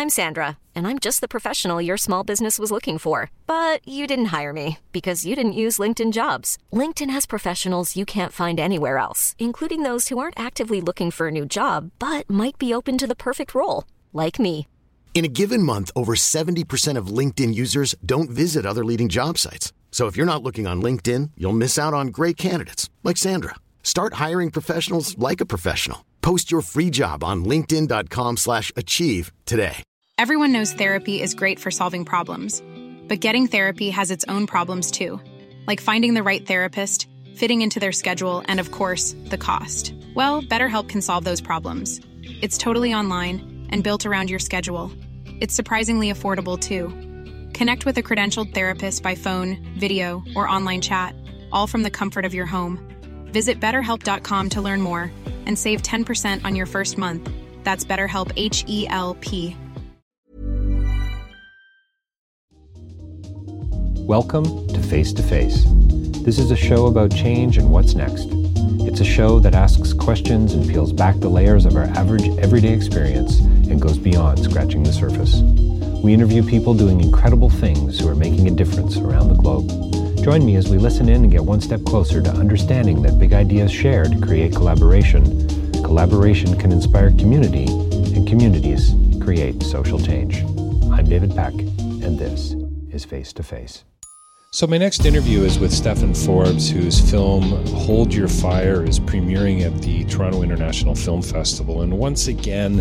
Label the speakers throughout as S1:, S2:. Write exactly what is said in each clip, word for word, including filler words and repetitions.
S1: I'm Sandra, and I'm just the professional your small business was looking for. But you didn't hire me because you didn't use LinkedIn Jobs. LinkedIn has professionals you can't find anywhere else, including those who aren't actively looking for a new job, but might be open to the perfect role, like me.
S2: In a given month, over seventy percent of LinkedIn users don't visit other leading job sites. So if you're not looking on LinkedIn, you'll miss out on great candidates like Sandra. Start hiring professionals like a professional. Post your free job on linkedin dot com slash achieve today.
S3: Everyone knows therapy is great for solving problems, but getting therapy has its own problems too, like finding the right therapist, fitting into their schedule, and of course, the cost. Well, BetterHelp can solve those problems. It's totally online and built around your schedule. It's surprisingly affordable too. Connect with a credentialed therapist by phone, video, or online chat, all from the comfort of your home. Visit better help dot com to learn more and save ten percent on your first month. That's BetterHelp, H E L P.
S4: Welcome to Face to Face. This is a show about change and what's next. It's a show that asks questions and peels back the layers of our average everyday experience and goes beyond scratching the surface. We interview people doing incredible things who are making a difference around the globe. Join me as we listen in and get one step closer to understanding that big ideas shared create collaboration. Collaboration can inspire community, and communities create social change. I'm David Peck, and this is Face to Face. So my next interview is with Stephen Forbes, whose film Hold Your Fire is premiering at the Toronto International Film Festival. And once again,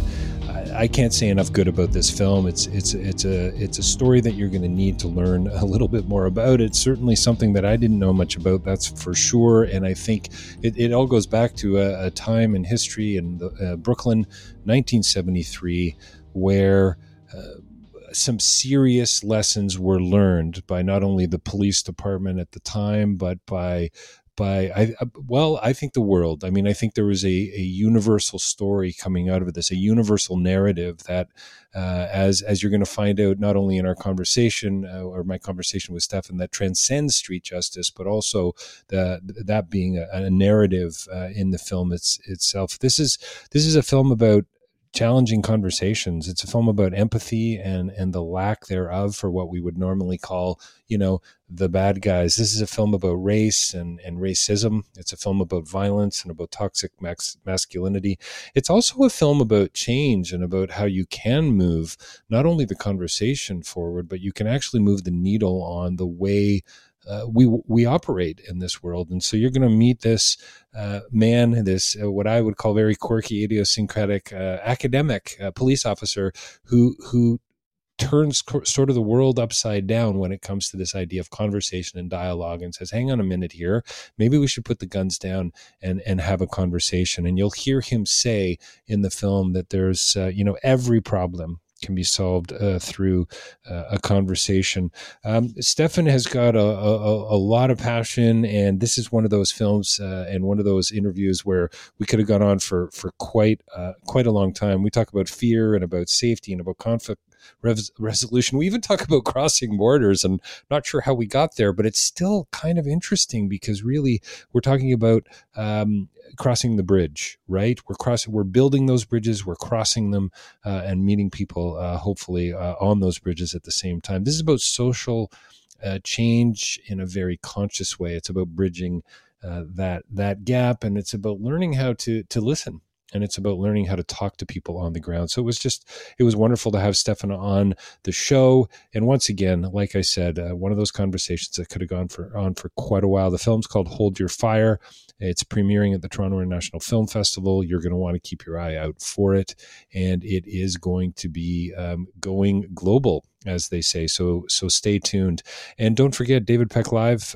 S4: I can't say enough good about this film. It's it's it's a it's a story that you're going to need to learn a little bit more about. It's certainly something that I didn't know much about, that's for sure. And I think it, it all goes back to a, a time in history in the, uh, Brooklyn, nineteen seventy-three, where uh, some serious lessons were learned by not only the police department at the time, but by by I well, I think the world. I mean, I think there was a, a universal story coming out of this, a universal narrative that, uh, as as you're going to find out, not only in our conversation uh, or my conversation with Stefan, that transcends street justice, but also the, that being a, a narrative uh, in the film it's, itself. This is this is a film about challenging conversations. It's a film about empathy and and the lack thereof for what we would normally call, you know, the bad guys. This is a film about race and, and racism. It's a film about violence and about toxic max, masculinity. It's also a film about change and about how you can move not only the conversation forward, but you can actually move the needle on the way Uh, we we operate in this world. And so you're going to meet this uh, man, this uh, what I would call very quirky, idiosyncratic uh, academic uh, police officer who who turns co- sort of the world upside down when it comes to this idea of conversation and dialogue, and says, hang on a minute here, maybe we should put the guns down and and have a conversation. And you'll hear him say in the film that there's uh, you know every problem can be solved uh, through uh, a conversation. Um, Stefan has got a, a, a lot of passion, and this is one of those films uh, and one of those interviews where we could have gone on for for quite uh, quite a long time. We talk about fear and about safety and about conflict res- resolution. We even talk about crossing borders, and not sure how we got there, but it's still kind of interesting because really we're talking about um, crossing the bridge, right? We're crossing, we're building those bridges, we're crossing them uh, and meeting people uh, hopefully uh, on those bridges at the same time. This is about social uh, change in a very conscious way. It's about bridging uh, that that gap, and it's about learning how to to listen. And it's about learning how to talk to people on the ground. So it was just, it was wonderful to have Stefan on the show. And once again, like I said, uh, one of those conversations that could have gone for on for quite a while. The film's called Hold Your Fire. It's premiering at the Toronto International Film Festival. You're going to want to keep your eye out for it. And it is going to be um, going global, as they say. So so stay tuned. And don't forget david peck live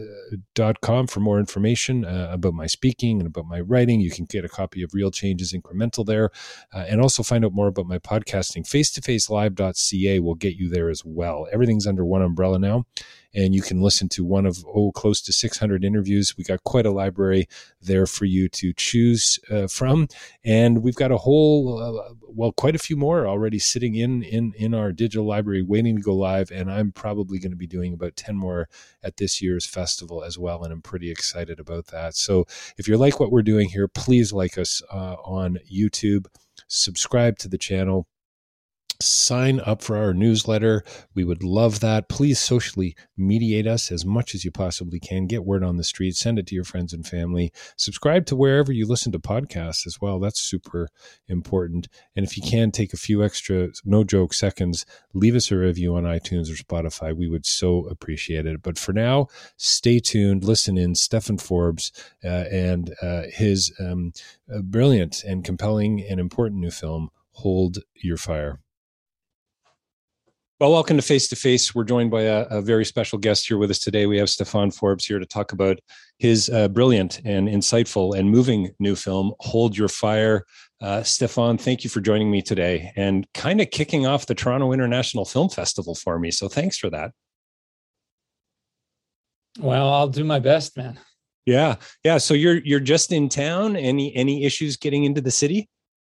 S4: dot com for more information uh, about my speaking and about my writing. You can get a copy of Real Change is Incremental there. Uh, and also find out more about my podcasting. face to face live dot c a will get you there as well. Everything's under one umbrella now. And you can listen to one of, oh, close to six hundred interviews. We got quite a library there for you to choose uh, from. And we've got a whole, uh, well, quite a few more already sitting in, in, in our digital library waiting to go live. And I'm probably going to be doing about ten more at this year's festival as well. And I'm pretty excited about that. So if you like what we're doing here, please like us uh, on YouTube, subscribe to the channel.
S5: sign up for our newsletter. We would love that. Please socially mediate us as much as you possibly can. Get word on the street. Send it to your friends and family. Subscribe to wherever you listen to podcasts as well. That's super important. And if you can, take a few extra, no joke, seconds, leave us a review on iTunes or Spotify. We would so appreciate it. But for now, stay tuned. Listen in. Stephen Forbes uh, and uh, his um, uh, brilliant and compelling and important new film, Hold Your Fire. Well, welcome to Face to Face. We're joined by a, a very special guest here with us today. We have Stephen Forbes here to talk about his uh, brilliant and insightful and moving new film, Hold Your Fire. Uh, Stephen, thank you for joining me today and kind of kicking off the Toronto International Film Festival for me. So thanks for that.
S6: Well, I'll do my best, man.
S5: Yeah, yeah. So you're you're just in town. Any any issues getting into the city?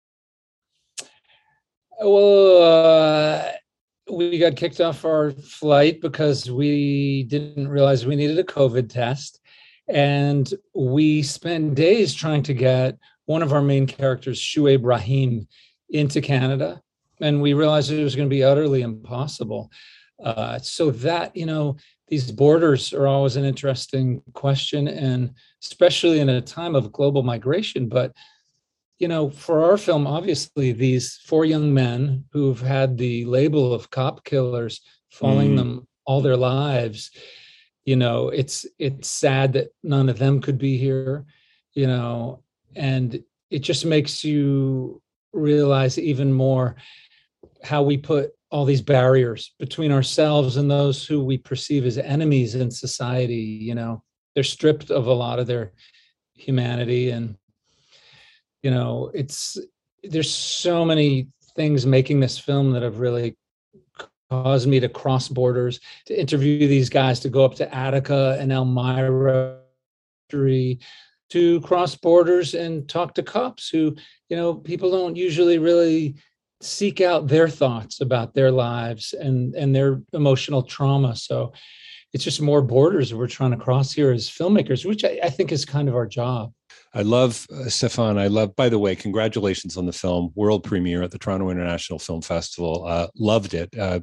S6: Well, uh, we got kicked off our flight because we didn't realize we needed a COVID test. And we spent days trying to get one of our main characters, Shuaib Rahim, into Canada. And we realized it was going to be utterly impossible. Uh, so that, you know, these borders are always an interesting question, and especially in a time of global migration. But you know, for our film, obviously, these four young men who've had the label of cop killers following mm. them all their lives, you know, it's it's sad that none of them could be here, you know, and it just makes you realize even more how we put all these barriers between ourselves and those who we perceive as enemies in society. You know, they're stripped of a lot of their humanity, and you know, it's there's so many things making this film that have really caused me to cross borders, to interview these guys, to go up to Attica and Elmira, to cross borders and talk to cops who, you know, people don't usually really seek out their thoughts about their lives and, and their emotional trauma. So it's just more borders we're trying to cross here as filmmakers, which I, I think is kind of our job.
S5: I love, uh, Stephen, I love, by the way, congratulations on the film, world premiere at the Toronto International Film Festival. Uh, loved it. Uh,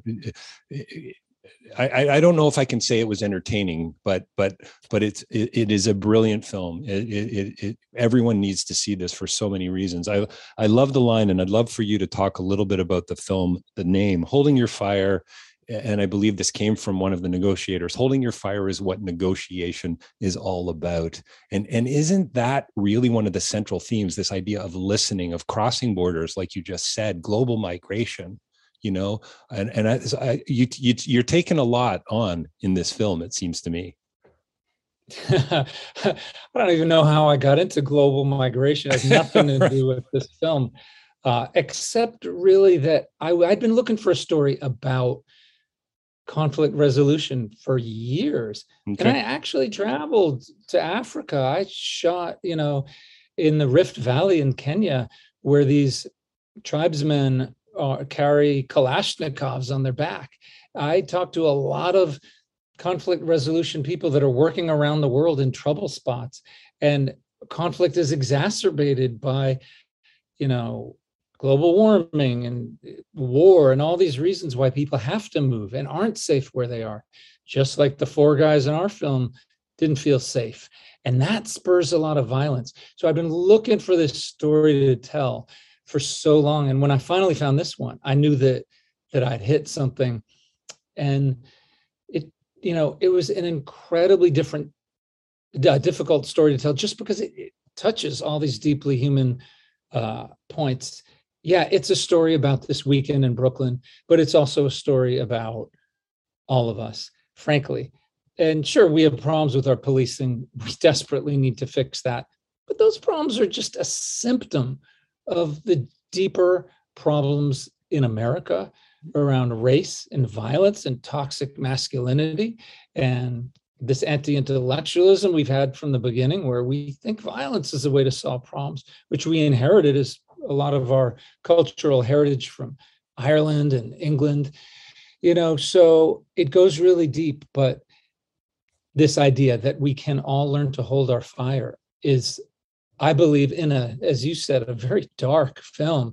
S5: I, I don't know if I can say it was entertaining, but but but it's it, it is a brilliant film. It, it, it, everyone needs to see this for so many reasons. I I love the line, and I'd love for you to talk a little bit about the film, the name, Holding Your Fire. And I believe this came from one of the negotiators. Holding your fire is what negotiation is all about. And, and isn't that really one of the central themes, this idea of listening, of crossing borders, like you just said, global migration, you know, and, and I, I, you, you, you're taking a lot on in this film, it seems to me.
S6: I don't even know how I got into global migration. It has nothing to do with this film, uh, except really that I, I'd been looking for a story about conflict resolution for years. Okay. And I actually traveled to Africa. I shot, you know, in the Rift Valley in Kenya, where these tribesmen uh, carry Kalashnikovs on their back. I talked to a lot of conflict resolution people that are working around the world in trouble spots. And conflict is exacerbated by, you know, global warming and war and all these reasons why people have to move and aren't safe where they are. Just like the four guys in our film didn't feel safe. And that spurs a lot of violence. So I've been looking for this story to tell for so long. And when I finally found this one, I knew that that I'd hit something. And it, you know, it was an incredibly different, uh, difficult story to tell just because it, it touches all these deeply human uh, points. Yeah, it's a story about this weekend in Brooklyn, but it's also a story about all of us, frankly. And sure, we have problems with our policing. We desperately need to fix that. But those problems are just a symptom of the deeper problems in America around race and violence and toxic masculinity and this anti-intellectualism we've had from the beginning, where we think violence is a way to solve problems, which we inherited as a lot of our cultural heritage from Ireland and England, you know, so it goes really deep. But this idea that we can all learn to hold our fire is, I believe, in a, as you said, a very dark film,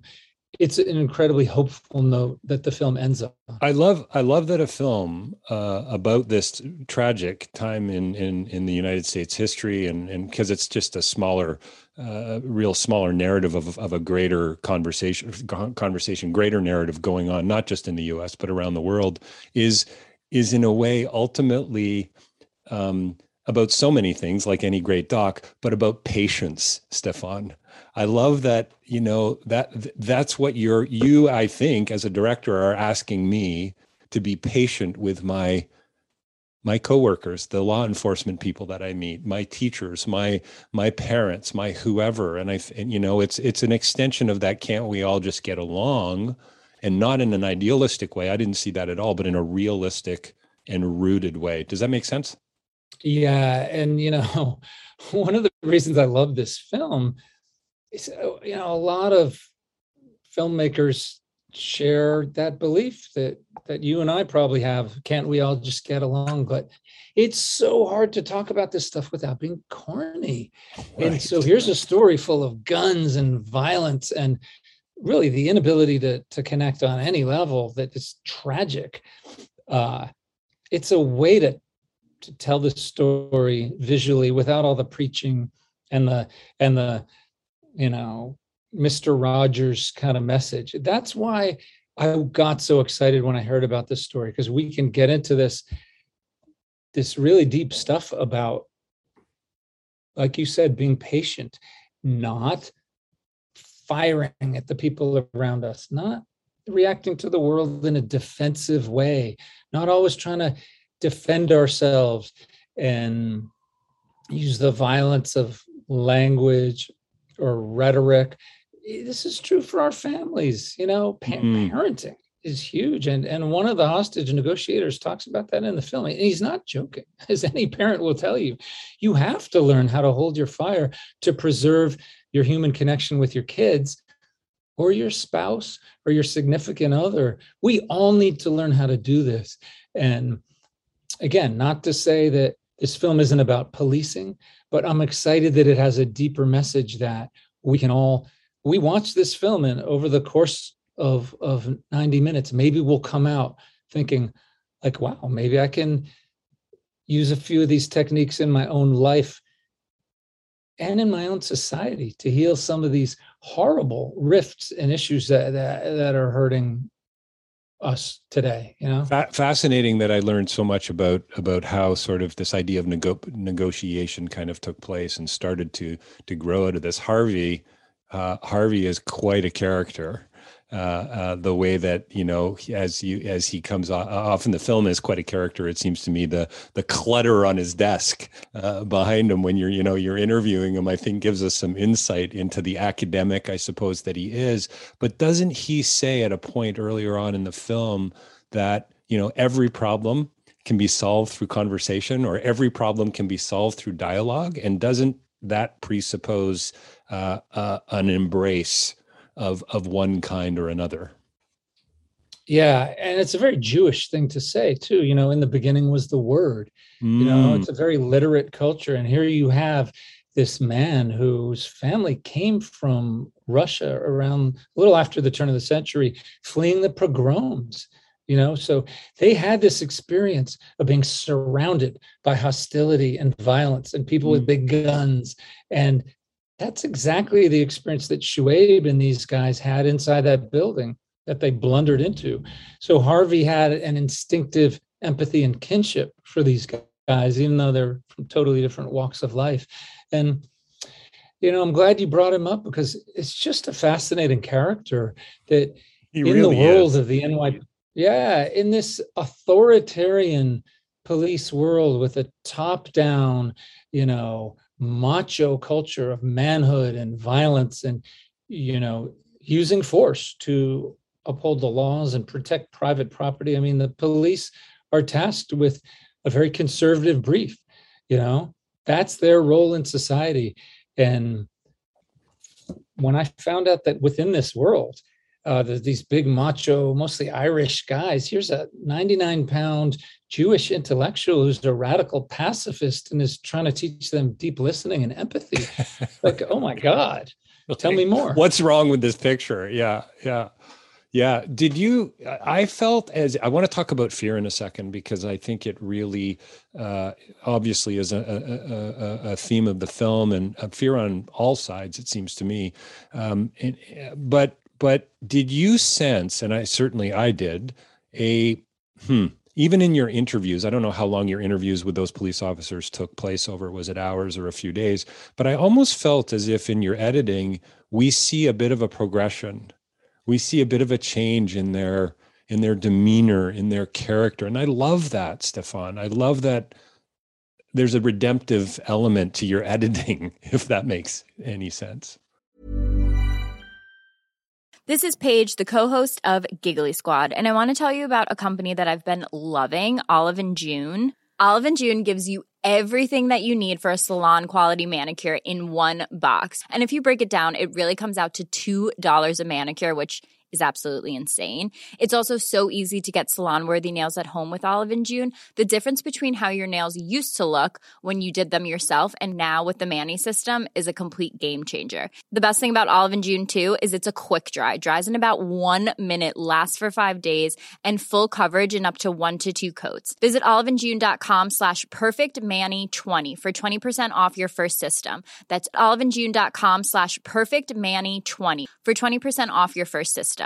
S6: it's an incredibly hopeful note that the film ends up.
S5: I love I love that a film uh, about this tragic time in in in the United States history, and and because it's just a smaller, uh, real smaller narrative of of a greater conversation conversation, greater narrative going on, not just in the U S but around the world, is is in a way ultimately um, about so many things, like any great doc, but about patience, Stefan. I love that, you know, that that's what you're, you, I think, as a director, are asking me to be patient with my, my coworkers, the law enforcement people that I meet, my teachers, my, my parents, my whoever. And I, and, you know, it's, it's an extension of that. Can't we all just get along? And not in an idealistic way. I didn't see that at all, but in a realistic and rooted way. Does that make sense?
S6: Yeah. And, you know, one of the reasons I love this film is, you know, a lot of filmmakers share that belief that that you and I probably have. Can't we all just get along? But it's so hard to talk about this stuff without being corny. Right. And so here's a story full of guns and violence and really the inability to to connect on any level that is tragic. Uh, it's a way to to tell the story visually without all the preaching and the and the you know Mister Rogers kind of message. That's why I got so excited when I heard about this story, because we can get into this this really deep stuff about, like you said, being patient, not firing at the people around us, not reacting to the world in a defensive way, not always trying to defend ourselves and use the violence of language or rhetoric. This is true for our families. You know, pa- mm. parenting is huge. And, and one of the hostage negotiators talks about that in the film. And he's not joking, as any parent will tell you. You have to learn how to hold your fire to preserve your human connection with your kids or your spouse or your significant other. We all need to learn how to do this. And again, not to say that this film isn't about policing, but I'm excited that it has a deeper message that we can all, we watch this film and over the course of, of ninety minutes, maybe we'll come out thinking like, wow, maybe I can use a few of these techniques in my own life and in my own society to heal some of these horrible rifts and issues that that, that are hurting us today. You know,
S5: fascinating that I learned so much about about how sort of this idea of nego- negotiation kind of took place and started to to grow out of this. Harvey, uh, Harvey is quite a character. Uh, uh, the way that, you know, as you as he comes off, off in the film is quite a character. It seems to me the the clutter on his desk uh, behind him when you're you know you're interviewing him, I think gives us some insight into the academic, I suppose, that he is. But doesn't he say at a point earlier on in the film that, you know, every problem can be solved through conversation, or every problem can be solved through dialogue? And doesn't that presuppose uh, uh, an embrace of of one kind or another?
S6: Yeah, and it's a very Jewish thing to say too. You know, in the beginning was the word. Mm. You know, it's a very literate culture, and here you have this man whose family came from Russia around a little after the turn of the century, fleeing the pogroms. You know, so they had this experience of being surrounded by hostility and violence and people mm. with big guns. And that's exactly the experience that Shuaib and these guys had inside that building that they blundered into. So Harvey had an instinctive empathy and kinship for these guys, even though they're from totally different walks of life. And, you know, I'm glad you brought him up, because it's just a fascinating character that he in really the world is. of the N Y P D, yeah, in this authoritarian police world with a top-down, you know, macho culture of manhood and violence and, you know, using force to uphold the laws and protect private property. I mean, the police are tasked with a very conservative brief, you know, that's their role in society. And when I found out that within this world, uh, there's these big macho, mostly Irish guys, here's a ninety-nine pound Jewish intellectual who's a radical pacifist and is trying to teach them deep listening and empathy. Like, oh my God, Tell me more.
S5: What's wrong with this picture? Yeah, yeah. Yeah. Did you, I felt as, I want to talk about fear in a second, because I think it really uh, obviously is a, a, a, a theme of the film, and a fear on all sides, it seems to me. Um, and, but, but did you sense, and I certainly I did, a, hmm, even in your interviews, I don't know how long your interviews with those police officers took place over, was it hours or a few days? But I almost felt as if in your editing, we see a bit of a progression. We see a bit of a change in their in their demeanor, in their character. And I love that, Stefan. I love that there's a redemptive element to your editing, if that makes any sense.
S7: This is Paige, the co-host of Giggly Squad, and I want to tell you about a company that I've been loving, Olive and June. Olive and June gives you everything that you need for a salon-quality manicure in one box. And if you break it down, it really comes out to two dollars a manicure, which is absolutely insane. It's also so easy to get salon-worthy nails at home with Olive and June. The difference between how your nails used to look when you did them yourself and now with the Mani system is a complete game changer. The best thing about Olive and June, too, is it's a quick dry. Dries in about one minute, lasts for five days, and full coverage in up to one to two coats. Visit oliveandjune.com slash perfectmani20 for twenty percent off your first system. That's oliveandjune.com slash perfectmani20 for twenty percent off your first system.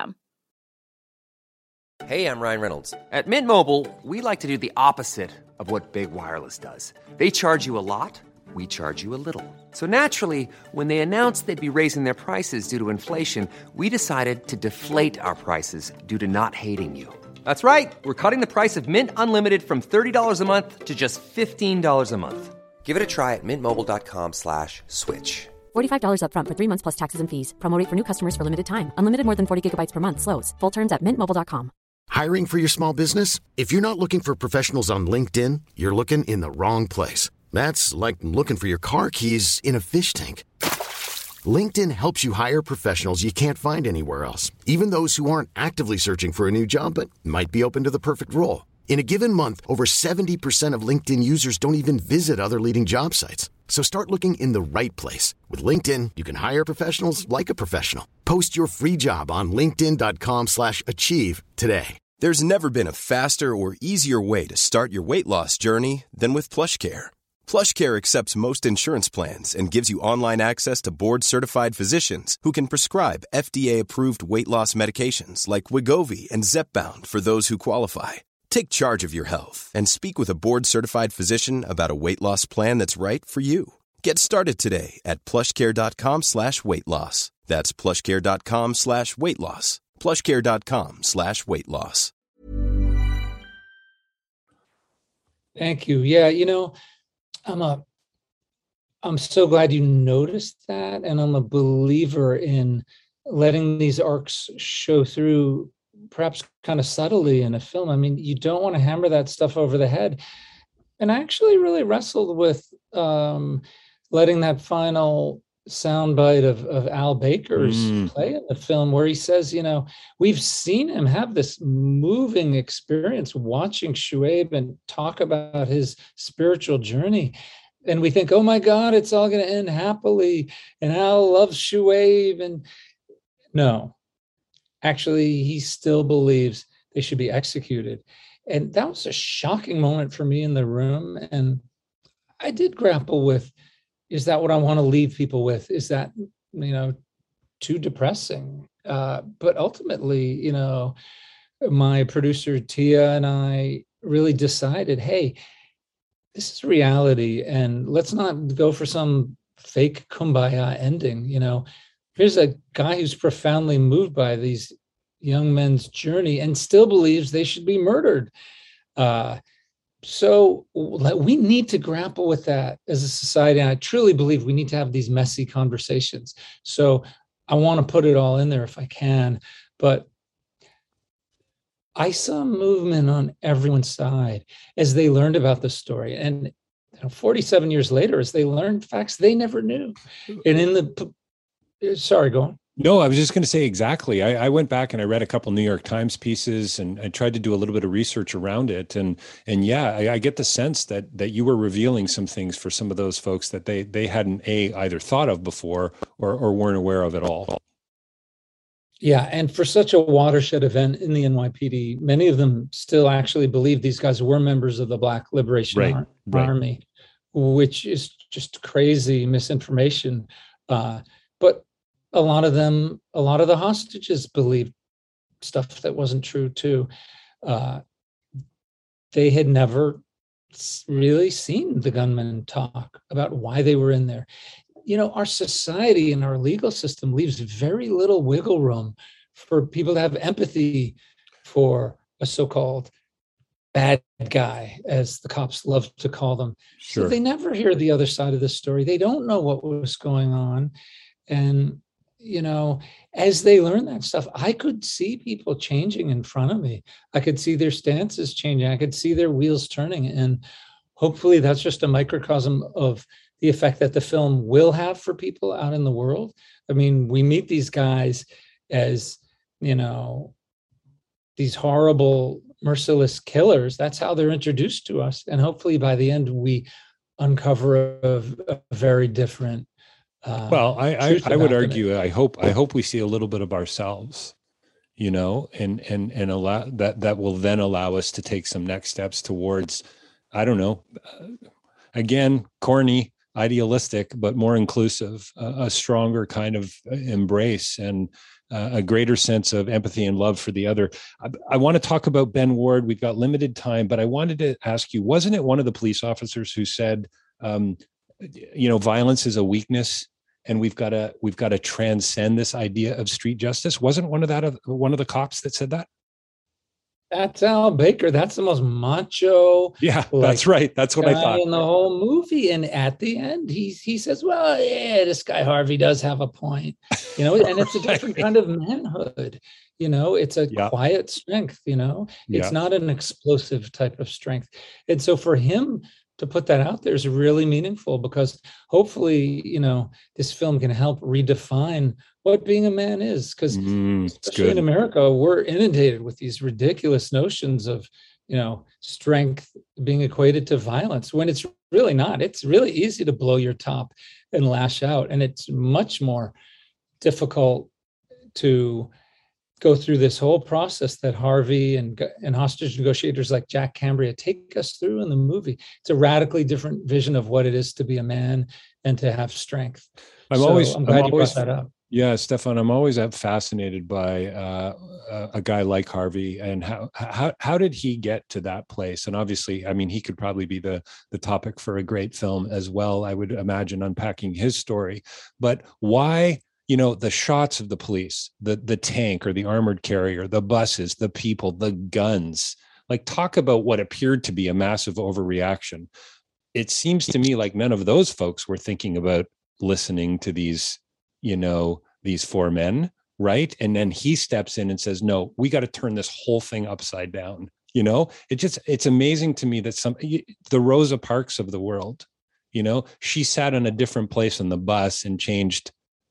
S8: Hey, I'm Ryan Reynolds. At Mint Mobile, we like to do the opposite of what Big Wireless does. They charge you a lot, we charge you a little. So naturally, when they announced they'd be raising their prices due to inflation, we decided to deflate our prices due to not hating you. That's right. We're cutting the price of Mint Unlimited from thirty dollars a month to just fifteen dollars a month. Give it a try at mintmobile.com slash switch.
S9: forty-five dollars up front for three months plus taxes and fees. Promo rate for new customers for limited time. Unlimited more than forty gigabytes per month slows. Full terms at mint mobile dot com.
S2: Hiring for your small business? If you're not looking for professionals on LinkedIn, you're looking in the wrong place. That's like looking for your car keys in a fish tank. LinkedIn helps you hire professionals you can't find anywhere else, even those who aren't actively searching for a new job but might be open to the perfect role. In a given month, over seventy percent of LinkedIn users don't even visit other leading job sites. So start looking in the right place. With LinkedIn, you can hire professionals like a professional. Post your free job on linkedin.com slash achieve today.
S10: There's never been a faster or easier way to start your weight loss journey than with PlushCare. PlushCare accepts most insurance plans and gives you online access to board-certified physicians who can prescribe F D A-approved weight loss medications like Wegovy and Zepbound for those who qualify. Take charge of your health and speak with a board-certified physician about a weight loss plan that's right for you. Get started today at plushcare.com slash weight loss. That's plushcare.com slash weight loss. plushcare.com slash weight loss.
S6: Thank you. Yeah, you know, I'm a, I'm so glad you noticed that, and I'm a believer in letting these arcs show through, perhaps kind of subtly in a film. I mean, you don't want to hammer that stuff over the head. And I actually really wrestled with um, letting that final soundbite of, of Al Baker's mm. play in the film, where he says, you know, we've seen him have this moving experience watching Shuaib and talk about his spiritual journey. And we think, oh my God, it's all going to end happily. And Al loves Shuaib. And no, actually, he still believes they should be executed. And that was a shocking moment for me in the room. And I did grapple with, is that what I want to leave people with? Is that, you know, too depressing? Uh, but ultimately, you know, my producer, Tia, and I really decided, hey, this is reality. And let's not go for some fake kumbaya ending. You know, here's a guy who's profoundly moved by these young men's journey and still believes they should be murdered. Uh, so we need to grapple with that as a society. And I truly believe we need to have these messy conversations. So I want to put it all in there if I can. But I saw movement on everyone's side as they learned about the story. And you know, forty-seven years later, as they learned facts they never knew. And in the, sorry, go on.
S5: No, I was just going to say exactly. I, I went back and I read a couple New York Times pieces, and I tried to do a little bit of research around it. And and yeah, I, I get the sense that that you were revealing some things for some of those folks that they they hadn't a either thought of before or or weren't aware of at all.
S6: Yeah, and for such a watershed event in the N Y P D, many of them still actually believe these guys were members of the Black Liberation
S5: Right,
S6: Ar-
S5: right.
S6: Army, which is just crazy misinformation. Uh, but a lot of them, a lot of the hostages believed stuff that wasn't true too. Uh, they had never s- really seen the gunmen talk about why they were in there. You know, our society and our legal system leaves very little wiggle room for people to have empathy for a so-called bad guy, as the cops love to call them.
S5: Sure.
S6: So they never hear the other side of the story. They don't know what was going on. And, you know, as they learn that stuff, I could see people changing in front of me. I could see their stances changing. I could see their wheels turning. And hopefully that's just a microcosm of the effect that the film will have for people out in the world. I mean, we meet these guys as, you know, these horrible, merciless killers. That's how they're introduced to us. And hopefully by the end, we uncover a, a very different uh,
S5: Well, I I,
S6: truth
S5: I would
S6: about them.
S5: argue. I hope I hope we see a little bit of ourselves, you know, and and and allow that that will then allow us to take some next steps towards, I don't know, uh, again, corny, idealistic, but more inclusive, uh, a stronger kind of embrace and uh, a greater sense of empathy and love for the other. I, I want to talk about Ben Ward. We've got limited time, but I wanted to ask you, wasn't it one of the police officers who said, um, you know, violence is a weakness and we've got to we've got to transcend this idea of street justice? Wasn't one of that one of the cops that said that?
S6: That's Al Baker. That's the most macho.
S5: Yeah,
S6: like,
S5: that's right. That's what I
S6: guy
S5: thought.
S6: in the whole movie. And at the end, he he says, "Well, yeah, this guy Harvey does have a point," you know. And it's a different kind of manhood. You know, it's a
S5: Yeah.
S6: quiet strength. You know, it's
S5: Yeah.
S6: not an explosive type of strength. And so for him to put that out there is really meaningful, because hopefully, you know, this film can help redefine what being a man is. Because
S5: Mm, it's
S6: especially in
S5: good.
S6: America, we're inundated with these ridiculous notions of, you know, strength being equated to violence, when it's really not. It's really easy to blow your top and lash out. And it's much more difficult to go through this whole process that Harvey and, and hostage negotiators like Jack Cambria take us through in the movie. It's a radically different vision of what it is to be a man and to have strength.
S5: I'm
S6: So
S5: always,
S6: I'm glad
S5: I'm
S6: you
S5: always,
S6: brought that up.
S5: yeah, Stefan, I'm always fascinated by uh, a, a guy like Harvey and how, how, how did he get to that place? And obviously, I mean, he could probably be the, the topic for a great film as well, I would imagine, unpacking his story. But why, you know, the shots of the police, the, the tank or the armored carrier, the buses, the people, the guns, like talk about what appeared to be a massive overreaction. It seems to me like none of those folks were thinking about listening to these, you know, these four men, right? And then he steps in and says, no, we got to turn this whole thing upside down. You know, it just, it's amazing to me that some, the Rosa Parks of the world, you know, she sat in a different place on the bus and changed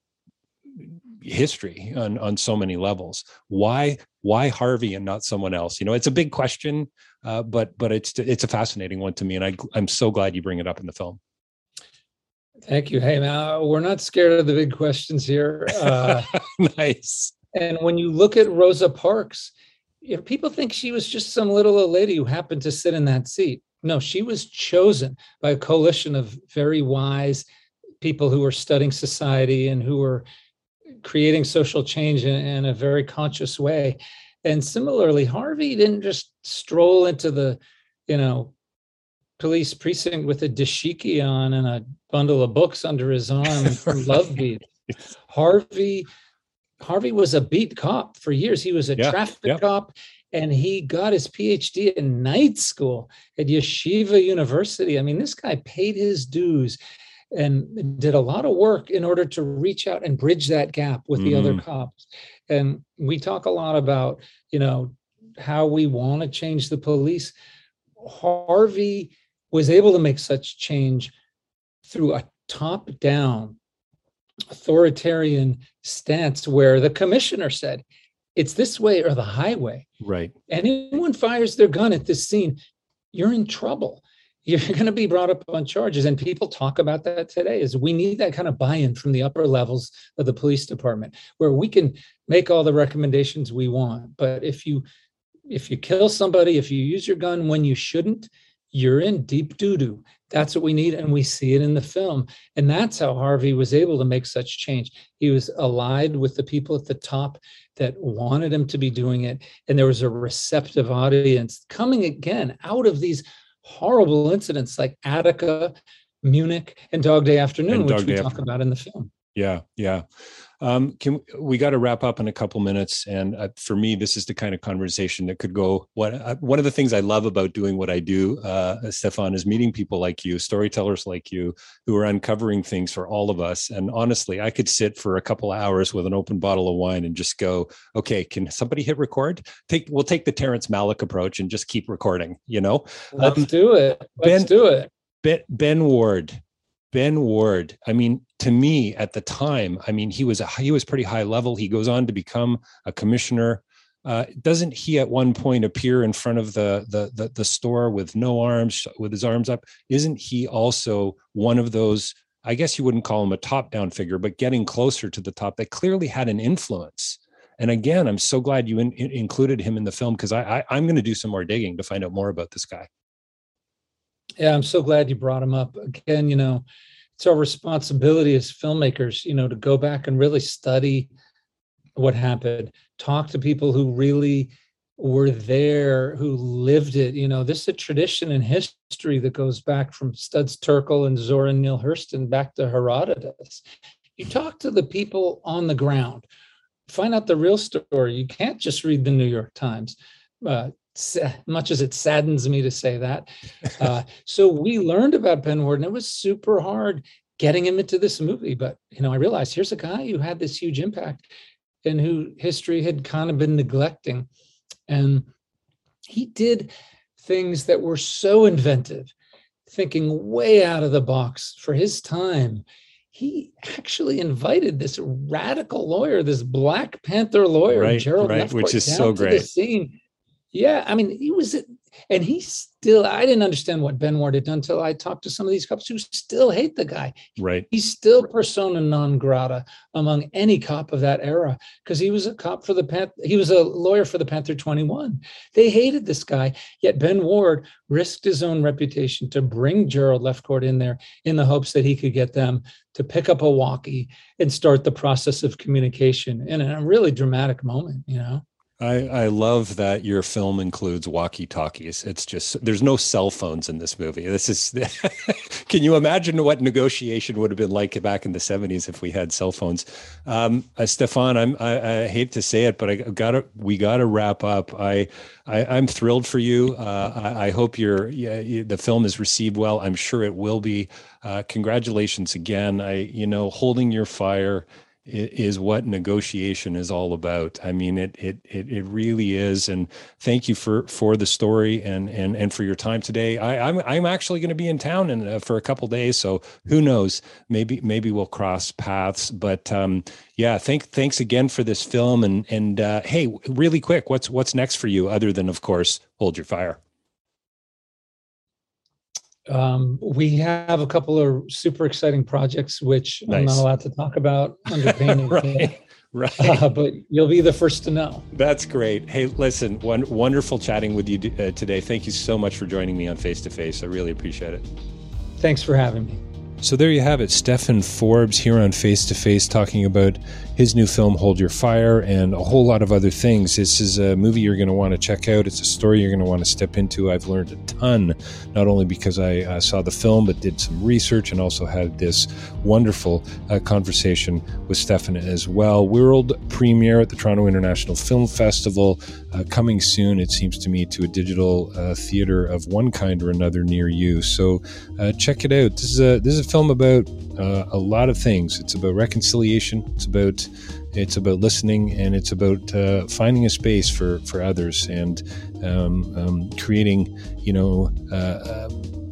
S5: history on, on so many levels. Why, why Harvey and not someone else? You know, it's a big question, uh, but, but it's, it's a fascinating one to me. And I, I'm so glad you bring it up in the film.
S6: Thank you. Hey, now we're not scared of the big questions here. Uh,
S5: Nice.
S6: and when you look at Rosa Parks, you know, people think she was just some little old lady who happened to sit in that seat. No, she was chosen by a coalition of very wise people who were studying society and who were creating social change in, in a very conscious way. And similarly, Harvey didn't just stroll into the, you know, police precinct with a dashiki on and a bundle of books under his arm and some love beads. Harvey, Harvey was a beat cop for years. He was a
S5: Yeah,
S6: traffic
S5: yeah.
S6: cop, and he got his P H D in night school at Yeshiva University. I mean, this guy paid his dues and did a lot of work in order to reach out and bridge that gap with the other
S5: Mhm.
S6: cops. And we talk a lot about, you know, how we want to change the police. Harvey was able to make such change through a top-down authoritarian stance where the commissioner said, it's this way or the highway.
S5: Right.
S6: Anyone fires their gun at this scene, you're in trouble. You're going to be brought up on charges. And people talk about that today, is we need that kind of buy-in from the upper levels of the police department, where we can make all the recommendations we want. But if you if you kill somebody, if you use your gun when you shouldn't, you're in deep doo-doo. That's what we need. And we see it in the film. And that's how Harvey was able to make such change. He was allied with the people at the top that wanted him to be doing it. And there was a receptive audience coming again out of these horrible incidents like Attica, Munich, and Dog Day Afternoon, which we talk about in the film.
S5: Yeah, yeah. Um, can we got to wrap up in a couple minutes? And uh, for me, this is the kind of conversation that could go. What uh, one of the things I love about doing what I do, uh, Stefan, is meeting people like you, storytellers like you, who are uncovering things for all of us. And honestly, I could sit for a couple of hours with an open bottle of wine and just go, okay, can somebody hit record? Take we'll take the Terrence Malick approach and just keep recording. You know,
S6: let's
S5: um,
S6: do it. Let's
S5: Ben,
S6: do it.
S5: Ben, Ben Ward. Ben Ward, I mean, to me at the time, I mean, he was a, he was pretty high level. He goes on to become a commissioner. Uh, doesn't he at one point appear in front of the, the the the store with no arms, with his arms up? Isn't he also one of those, I guess you wouldn't call him a top-down figure, but getting closer to the top, that clearly had an influence? And again, I'm so glad you in, in, included him in the film, because I, I I'm going to do some more digging to find out more about this guy.
S6: Yeah, I'm so glad you brought him up. Again, you know, it's our responsibility as filmmakers, you know, to go back and really study what happened, talk to people who really were there, who lived it. You know, this is a tradition in history that goes back from Studs Terkel and Zora Neale Hurston back to Herodotus. You talk to the people on the ground, find out the real story. You can't just read the New York Times. Uh, much as it saddens me to say that. Uh, so we learned about Ben Ward, and it was super hard getting him into this movie. But, you know, I realized here's a guy who had this huge impact and who history had kind of been neglecting. And he did things that were so inventive, thinking way out of the box for his time. He actually invited this radical lawyer, this Black Panther lawyer,
S5: right,
S6: Gerald
S5: right,
S6: Lefcourt,
S5: which is
S6: down
S5: so
S6: to
S5: great.
S6: the scene. Yeah, I mean, he was, and he still, I didn't understand what Ben Ward had done until I talked to some of these cops who still hate the guy.
S5: Right.
S6: He's still persona non grata among any cop of that era, because he was a cop for the Panther, he was a lawyer for the Panther twenty-one. They hated this guy, yet Ben Ward risked his own reputation to bring Gerald Lefcourt in there in the hopes that he could get them to pick up a walkie and start the process of communication in a really dramatic moment, you know?
S5: I, I love that your film includes walkie-talkies. It's just, there's no cell phones in this movie. This is, can you imagine what negotiation would have been like back in the seventies if we had cell phones? Um, uh, Stefan, I'm, I, I hate to say it, but I gotta, we gotta wrap up. I, I I'm thrilled for you. Uh, I, I hope your, yeah, you, the film is received well. I'm sure it will be. Uh, congratulations again. I, you know, holding your fire is what negotiation is all about. I mean, it it it it really is. And thank you for for the story and and and for your time today. I, I'm I'm actually going to be in town in, uh, for a couple days, so who knows? Maybe maybe we'll cross paths. But um, yeah, thank thanks again for this film. And and uh, hey, really quick, what's what's next for you other than, of course, Hold Your Fire?
S6: Um, we have a couple of super exciting projects, which
S5: Nice.
S6: I'm not allowed to talk about under pain.
S5: Right, right.
S6: Uh, but you'll be the first to know.
S5: That's great. Hey, listen, one, wonderful chatting with you uh, today. Thank you so much for joining me on Face to Face. I really appreciate it.
S6: Thanks for having me.
S4: So there you have it, Stephan Forbes here on Face to Face talking about his new film, Hold Your Fire, and a whole lot of other things. This is a movie you're going to want to check out. It's a story you're going to want to step into. I've learned a ton, not only because I uh, saw the film, but did some research and also had this wonderful uh, conversation with Stephan as well. World premiere at the Toronto International Film Festival, uh, coming soon, it seems to me, to a digital uh, theater of one kind or another near you. So uh, check it out. This is a this is a film about uh, a lot of things. It's about reconciliation. It's about it's about listening, and it's about uh, finding a space for for others, and um, um, creating, you know, uh, uh,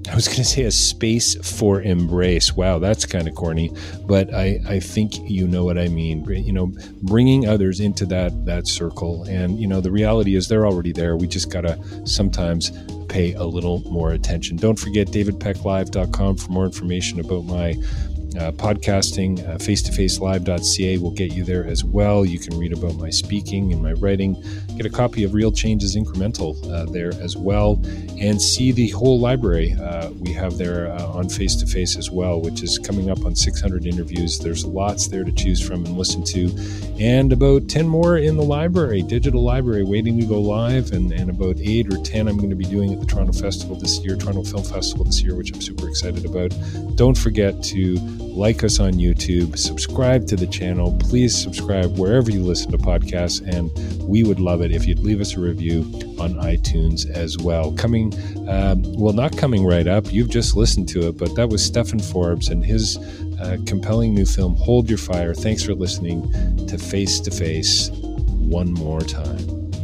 S5: I was going to say a space for embrace. Wow, that's kind of corny, but I, I think you know what I mean. You know, bringing others into that that circle. And, you know, the reality is they're already there. We just got to sometimes pay a little more attention. Don't forget david peck live dot com for more information about my Uh, podcasting. uh, face to face live dot c a will get you there as well. You can read about my speaking and my writing, get a copy of Real Change is Incremental uh, there as well, and see the whole library uh, we have there uh, on Face to Face as well, which is coming up on six hundred interviews. There's lots there to choose from and listen to, and about ten more in the library, digital library, waiting to go live, and, and about eight or ten I'm going to be doing at the Toronto Festival this year, Toronto Film Festival this year, which I'm super excited about. Don't forget to like us on YouTube, subscribe to the channel. Please subscribe wherever you listen to podcasts, and we would love it if you'd leave us a review on iTunes as well. Coming, um, well, not coming right up, you've just listened to it, but that was Stephen Forbes and his uh, compelling new film, Hold Your Fire. Thanks for listening to Face to Face one more time.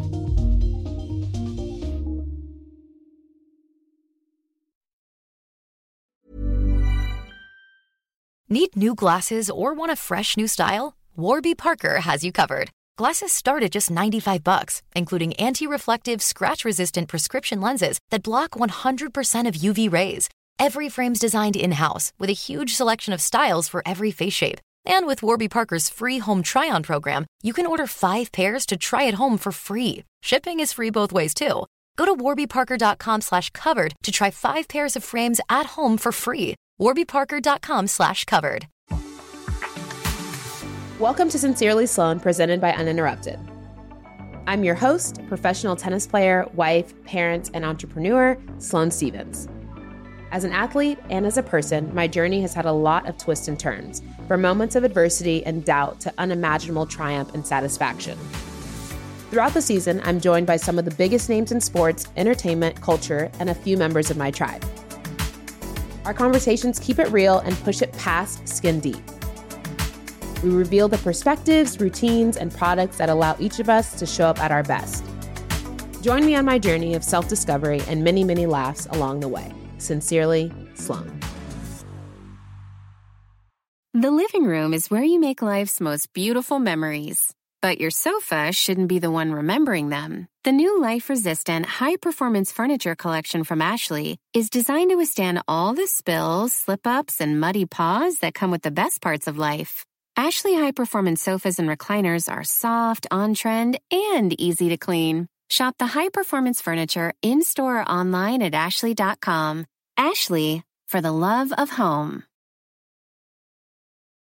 S1: Need new glasses or want a fresh new style? Warby Parker has you covered. Glasses start at just ninety-five bucks, including anti-reflective, scratch-resistant prescription lenses that block one hundred percent of U V rays. Every frame's designed in-house with a huge selection of styles for every face shape. And with Warby Parker's free home try-on program, you can order five pairs to try at home for free. Shipping is free both ways, too. Go to warby parker dot com slash covered to try five pairs of frames at home for free. warby parker dot com slash covered.
S11: Welcome to Sincerely Sloan, presented by Uninterrupted. I'm your host, professional tennis player, wife, parent, and entrepreneur, Sloane Stevens. As an athlete and as a person, my journey has had a lot of twists and turns, from moments of adversity and doubt to unimaginable triumph and satisfaction. Throughout the season, I'm joined by some of the biggest names in sports, entertainment, culture, and a few members of my tribe. Our conversations keep it real and push it past skin deep. We reveal the perspectives, routines, and products that allow each of us to show up at our best. Join me on my journey of self-discovery and many, many laughs along the way. Sincerely, Sloane.
S12: The living room is where you make life's most beautiful memories. But your sofa shouldn't be the one remembering them. The new life-resistant, high-performance furniture collection from Ashley is designed to withstand all the spills, slip-ups, and muddy paws that come with the best parts of life. Ashley high-performance sofas and recliners are soft, on-trend, and easy to clean. Shop the high-performance furniture in-store or online at ashley dot com. Ashley, for the love of home.